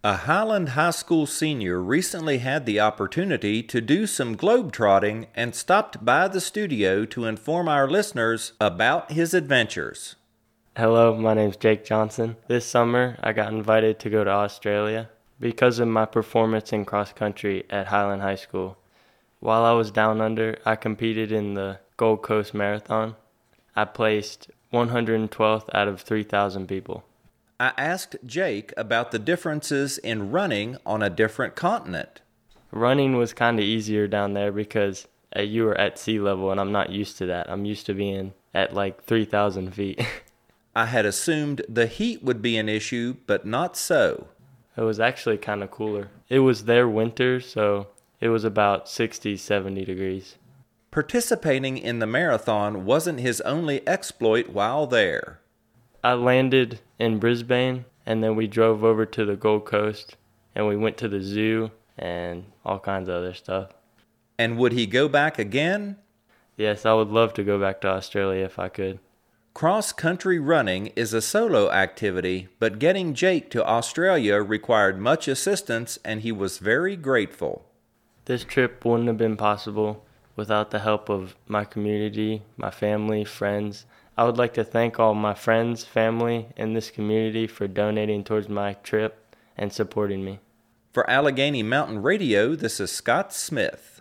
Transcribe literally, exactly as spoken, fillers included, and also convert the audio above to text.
A Highland High School senior recently had the opportunity to do some globetrotting and stopped by the studio to inform our listeners about his adventures. Hello, my name's Jake Johnson. This summer, I got invited to go to Australia because of my performance in cross country at Highland High School. While I was down under, I competed in the Gold Coast Marathon. I placed one hundred twelfth out of three thousand people. I asked Jake about the differences in running on a different continent. Running was kind of easier down there because uh, you were at sea level, and I'm not used to that. I'm used to being at like three thousand feet. I had assumed the heat would be an issue, but not so. It was actually kind of cooler. It was their winter, so it was about sixty, seventy degrees. Participating in the marathon wasn't his only exploit while there. I landed in Brisbane, and then we drove over to the Gold Coast, and we went to the zoo and all kinds of other stuff. And would he go back again? Yes, I would love to go back to Australia if I could. Cross-country running is a solo activity, but getting Jake to Australia required much assistance, and he was very grateful. This trip wouldn't have been possible without the help of my community, my family, friends. I would like to thank all my friends, family, and this community for donating towards my trip and supporting me. For Allegheny Mountain Radio, this is Scott Smith.